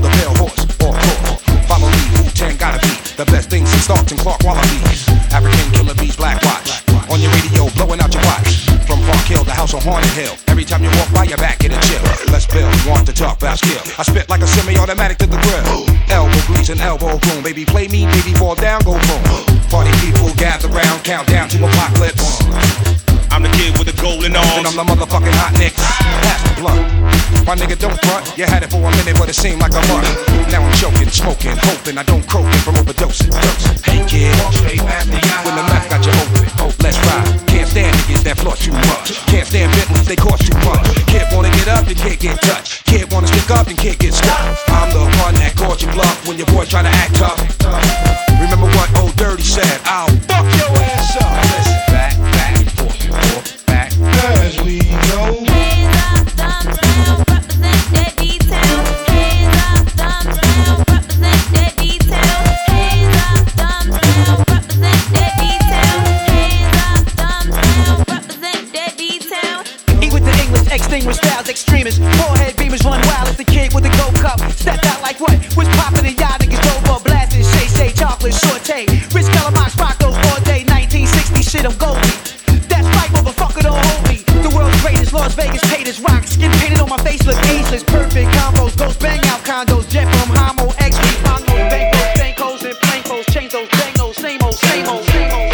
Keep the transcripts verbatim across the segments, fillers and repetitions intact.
the pale horse, or course. Follow me, Wu-Tang gotta be the best thing since Starks and Clark Wallabies. African killer bees, black watch. On your radio, blowing out your watch. From Park Hill, the house on Haunted Hill. Every time you walk by, your back get a chill. Let's build, want to talk about skill. I spit like a semi-automatic to the grill. Elbow grease and elbow boom. Baby, play me, baby, fall down, go boom. Party people gather round, count down to apocalypse. I'm the kid with the golden arms, and I'm the motherfucking hot nicks. Pass the blunt. My nigga don't front. You had it for a minute, but it seemed like a month. Now I'm choking, smoking, hoping I don't croaking from overdosing. Hey kid, when the meth got you open, let's ride. Can't stand niggas that floss too much. Can't stand Bentleys, they cost too much. Kid wanna get up, you can't get touched. Kid wanna stick up, and can't get stuck. I'm the one that caught you bluff when your boy tryna act tough. Remember what old Dirty said? I'll fuck your ass up. Listen, back, back, forth, forth, back. As we go. Hands up, thumbs down, represent that detail. Hands up, thumbs down, represent that detail. Hands up, thumbs down, represent that detail. Hands up, thumbs down, represent that detail. Eat with the English, extinguished styles, extremists. Forehead beamers run wild as the kid with the gold cup. Stepped out like what? Was popping and y'all niggas drove up blasting. Shay Shay, chocolate, saute. Rich Calamox, rock those all day. nineteen sixty shit, I'm Goldie. That's right, motherfucker, don't hold me. The world's greatest, Las Vegas haters rock. Skin painted on my face, look ageless. Perfect combos, ghost bang out condos. Jet from Homo, X-Ray, Bongos, Bangos, Bankos, and Plankos. Change those bangos, same old, same old, same old.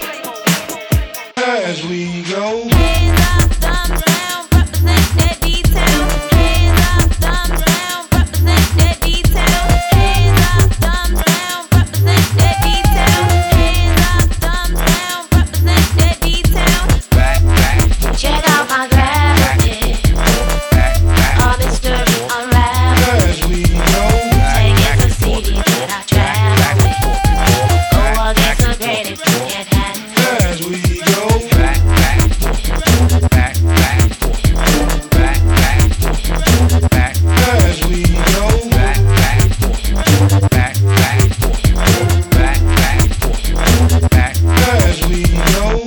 As we go. Hands up, thumbs down, represent that detail. Hands up, thumbs down, represent that detail. Hands up, thumbs down, represent that detail. Hands up, thumbs down, represent that detail. Back, back, Check out my gravity. back, back. All mystery unraveled. As we go. Take it to C D that I travel with. Go against the greatest you can handle. As we go. Back, back, back, back, back, back, back, As we go. back, back, back, back, back, back, back. As we go.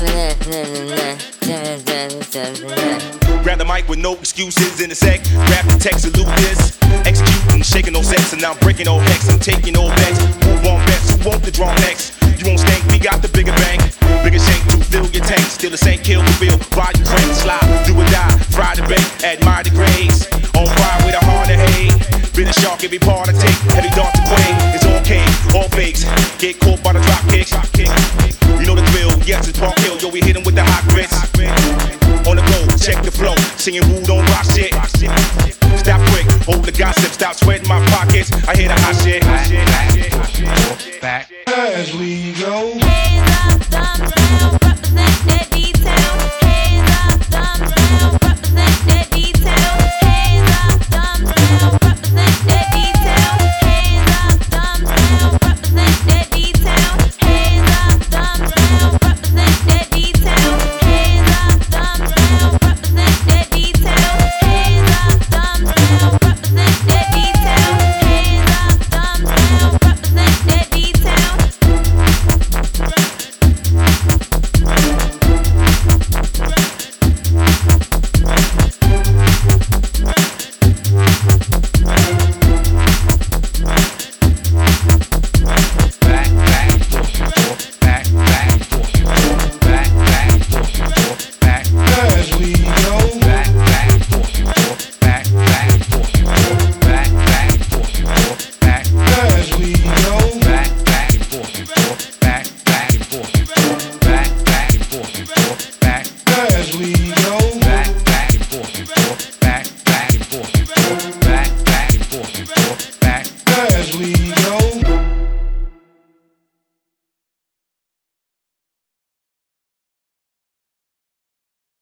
grab the mic with no excuses in a sec. Grab the text, salute this. Executing, shaking no sex, and now I'm breaking no hex. I'm taking no bets. Who won't bets? Who won't the draw next? You won't stink, we got the bigger bang. Bigger shank to fill your tank. Still the same kill the bill. Ride your crank, slide, do or die. Fry the bait, admire the grades. On fire with a heart of hate. Been a shark, every part I take. Heavy dart to quake. It's all cake, all fakes. Get caught by the drop kicks. You know the drill, yes, it's Park Hill. Yo, we hit him with the hot grits. On the go, check the flow. Singing who don't rock shit. Stop quick, hold the gossip. Stop sweating my pockets. I hear the hot shit. Back, back, back. As we go.